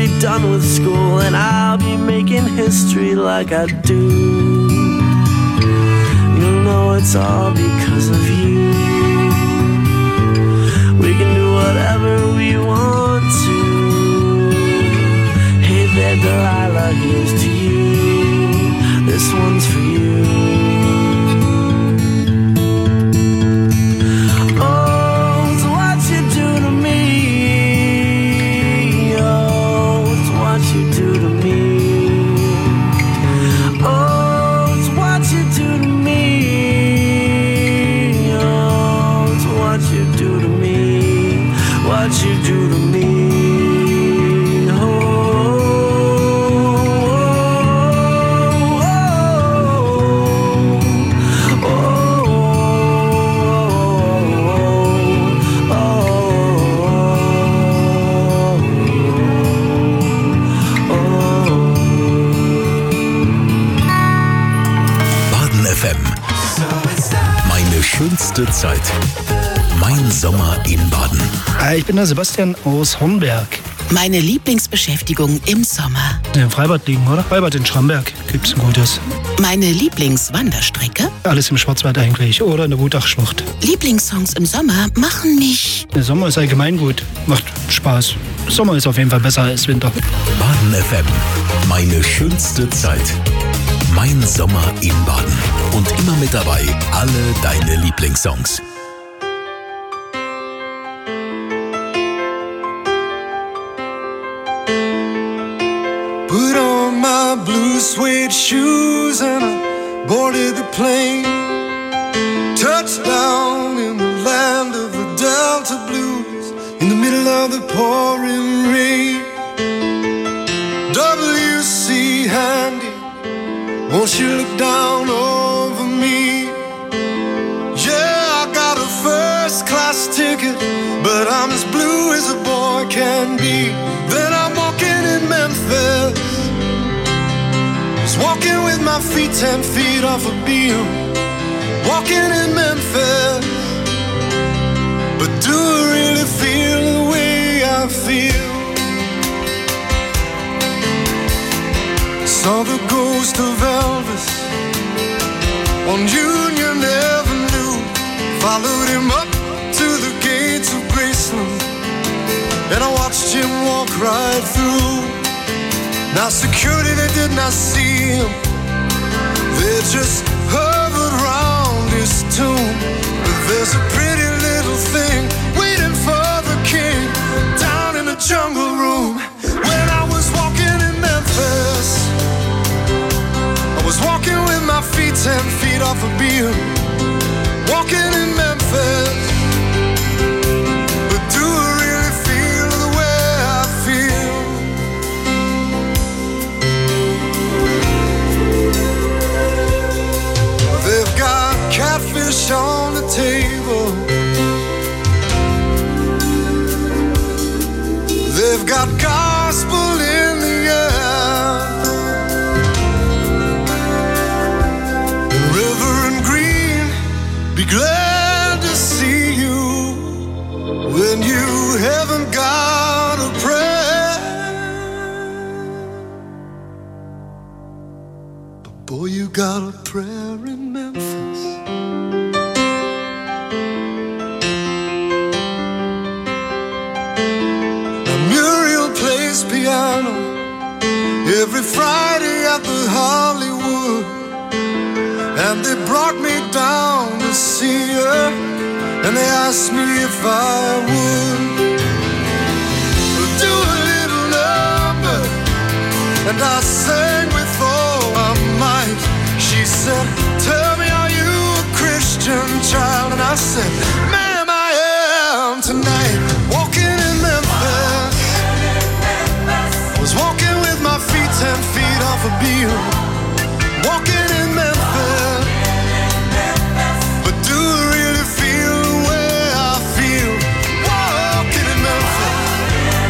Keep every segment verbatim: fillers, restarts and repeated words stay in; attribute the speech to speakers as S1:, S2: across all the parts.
S1: be done with school, and I'll be making history like I do. You know it's all because of you. We can do whatever we want to. Hey there, Delilah, here's to you. This one's for you. Oh, it's what you do to me. Oh, it's what you do to me. Oh, it's what you do to me. Oh, it's what you do to me. What you do to me.
S2: Schönste Zeit. Mein Sommer in Baden.
S3: Ich bin der Sebastian aus Hornberg.
S4: Meine Lieblingsbeschäftigung im Sommer.
S3: Im Freibad liegen, oder? Freibad in Schramberg gibt's ein gutes.
S4: Meine Lieblingswanderstrecke?
S3: Alles im Schwarzwald eigentlich oder in der Wutachschlucht.
S4: Lieblingssongs im Sommer machen mich...
S3: Der Sommer ist allgemein gut. Macht Spaß. Sommer ist auf jeden Fall besser als Winter.
S2: Baden F M. Meine schönste Zeit. Mein Sommer in Baden. Und immer mit dabei alle deine Lieblingssongs.
S5: Put on my blue suede shoes and I boarded the plane. Touchdown in the land of the Delta Blues, in the middle of the pouring rain. W C Handy, won't you look down over me? Yeah, I got a first class ticket, but I'm as blue as a boy can be. Then I'm walking in Memphis, just walking with my feet ten feet off a beam. Walking in Memphis, but do I really feel the way I feel? Saw the ghost of Elvis on Union Avenue. Followed him up to the gates of Graceland, and I watched him walk right through. Now security, they did not see him, they just hovered round his tomb. But there's a pretty little thing waiting for the king down in the jungle room. When I was walking in Memphis, I was walking with my feet ten feet off a beam. Walking in Memphis, but do I really feel the way I feel? They've got catfish on the table, they've got gospel in the air. Reverend Green, be glad to see you when you haven't got a prayer. But boy, you got a prayer in Memphis. Now Muriel plays piano every Friday at the Hollywood, and they brought me down to see her, and they asked me if I would do a little number, and I sang with all my might. She said, tell me, are you a Christian child? And I said, ma'am, I am tonight. Walking in Memphis, I was walking with my feet ten feet off a beam. Walking in Memphis, but do I really feel the way I feel? Walking in Memphis,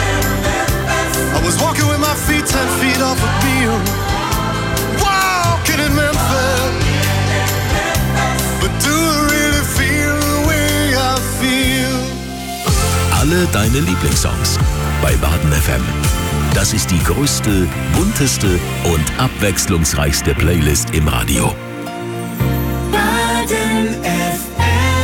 S5: I was walking with my feet ten feet off a beam. Walking in Memphis, but do I really feel the way I feel?
S2: Alle deine Lieblingssongs bei Baden F M. Das ist die größte, bunteste und abwechslungsreichste Playlist im Radio.
S1: Baden F M.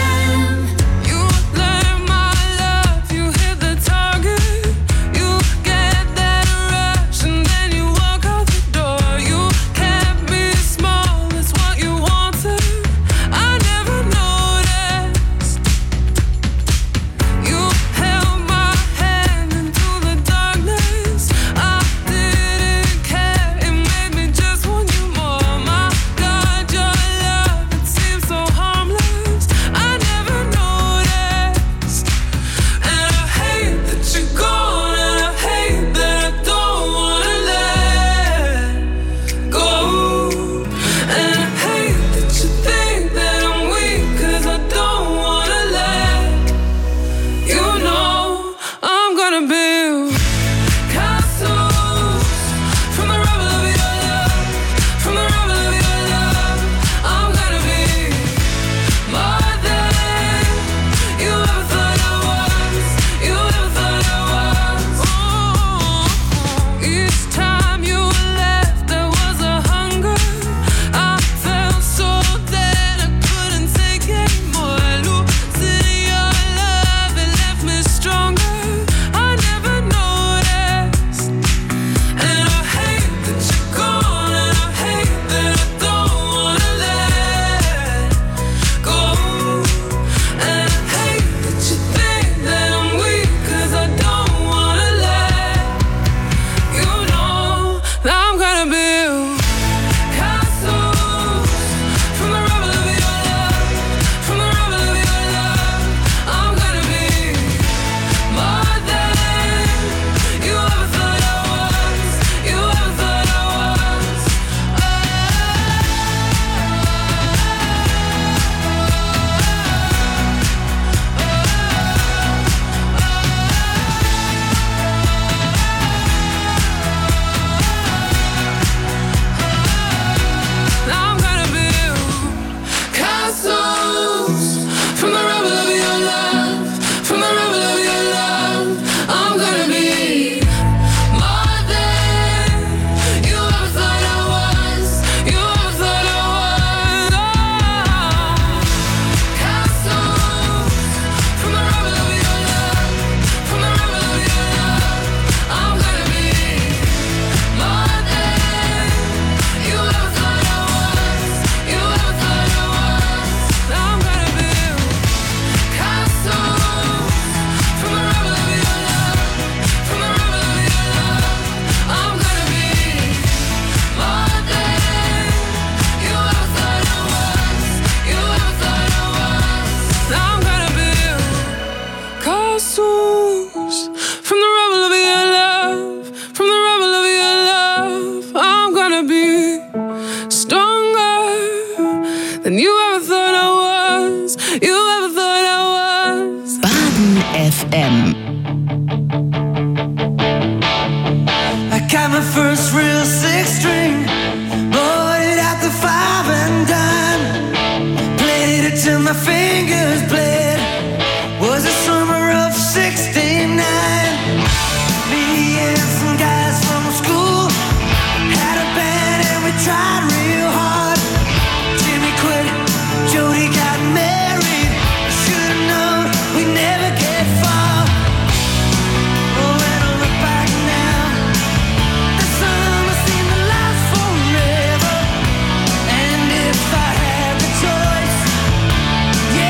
S4: F M.
S1: I got my first real six string, bought it at the five and dime, played it till my fingers bled. Was the summer of sixty-nine. Me and some guys from school had a band and we tried real hard. Jimmy quit, Jody got married. Should've known we'd never get far. Oh, when I look back now, the summer seemed to last forever. And if I had the choice, yeah,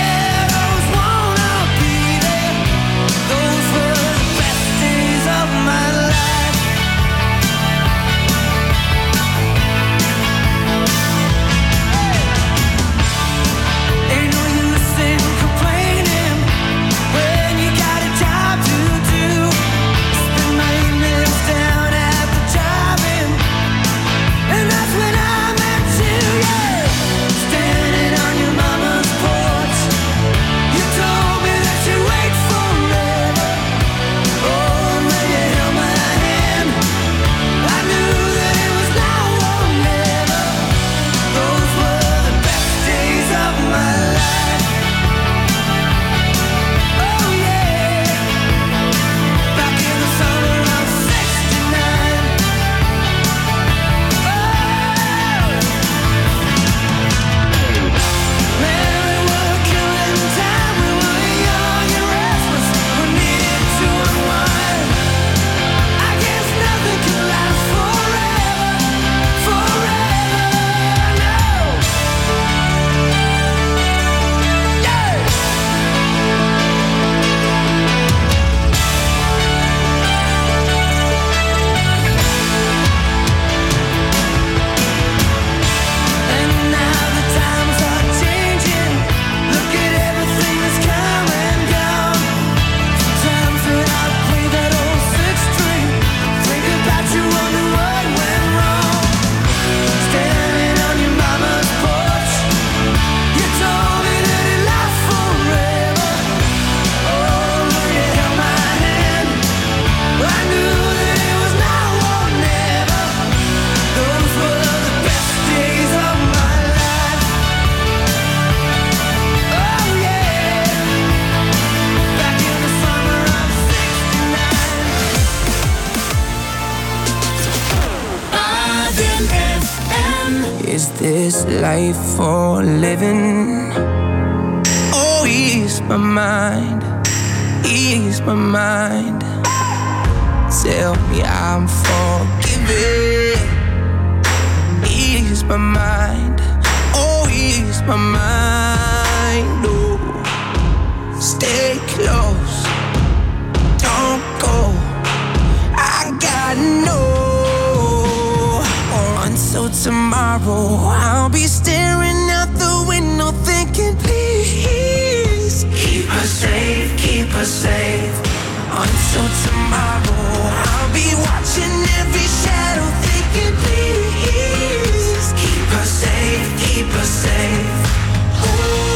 S1: Is this life for living? Oh, ease my mind, ease my mind. Tell me I'm forgiven. Ease my mind, oh, ease my mind. Oh, stay close, don't go. I gotta know. Until tomorrow, I'll be staring out the window thinking, please keep her safe, keep her safe. Until tomorrow, I'll be watching every shadow thinking, please keep her safe, keep her safe. Oh,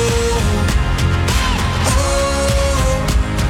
S1: oh,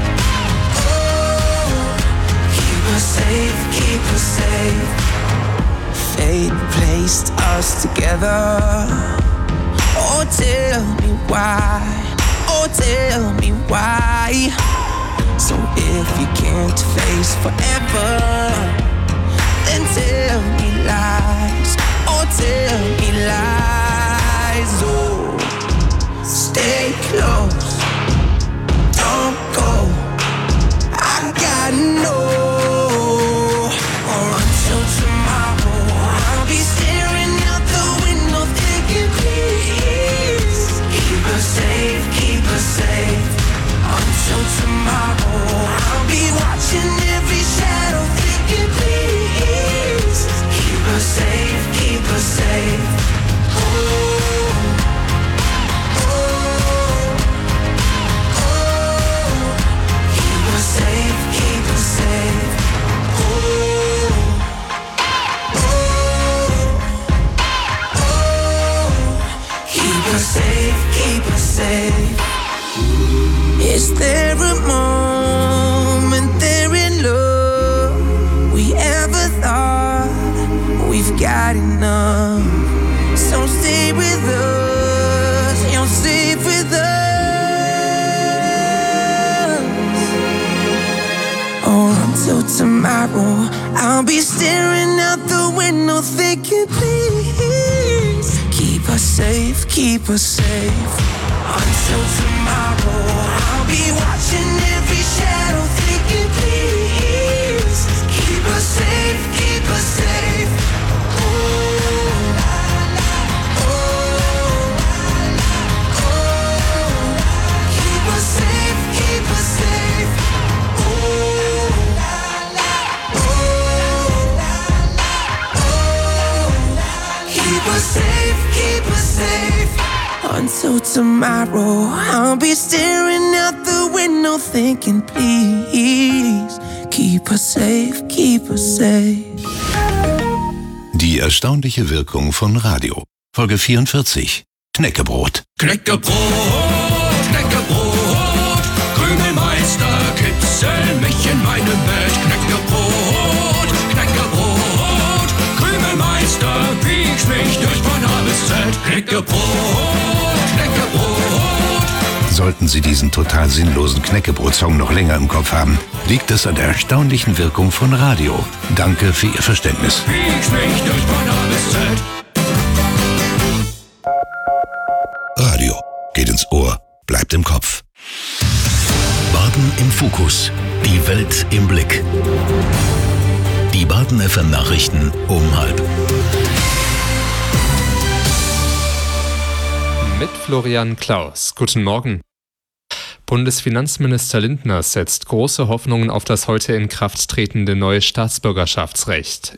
S1: oh. Keep her safe, keep her safe. Fate placed us together. Oh, tell me why, oh, tell me why. So if you can't face forever, then tell me lies, oh, tell me lies. Oh, stay close, don't go. I gotta know. Or until tomorrow, I'll be staring out the window thinking, please keep her safe, keep her safe. Until tomorrow, I'll be watching every shadow thinking, please keep her safe, keep her safe. Oh, oh, oh. Keep her safe, keep her safe. Oh, oh, oh. Keep her safe, keep her safe. Is there a moment there in love we ever thought we've got enough? So stay with us, you'll stay with us. Or until tomorrow, I'll be staring out the window thinking, please keep us safe, keep us safe. Until tomorrow, I'll be watching every shadow thinking, please keep us safe, keep us safe. Oh, oh, oh. Keep us safe, keep us safe. Oh, oh, oh. Keep us safe, keep us safe. Until tomorrow, I'll be staring out the window thinking, please keep us safe, keep us safe.
S2: Die erstaunliche Wirkung von Radio. Folge vierundvierzig. Knäckebrot.
S6: Knäckebrot, Knäckebrot, Krümelmeister, kitzel mich in meinem Bett. Knäckebrot, Knäckebrot, Krümelmeister, wiegst mich durch von A bis Z. Knäckebrot, Knäckebrot.
S2: Sollten Sie diesen total sinnlosen Knäckebrot-Song noch länger im Kopf haben, liegt es an der erstaunlichen Wirkung von Radio. Danke für Ihr Verständnis.
S6: Wiegst mich durch von A bis Z.
S2: Radio geht ins Ohr, bleibt im Kopf. Baden im Fokus. Die Welt im Blick. Die Baden F M Nachrichten um halb.
S7: Mit Florian Klaus. Guten Morgen. Bundesfinanzminister Lindner setzt große Hoffnungen auf das heute in Kraft tretende neue Staatsbürgerschaftsrecht.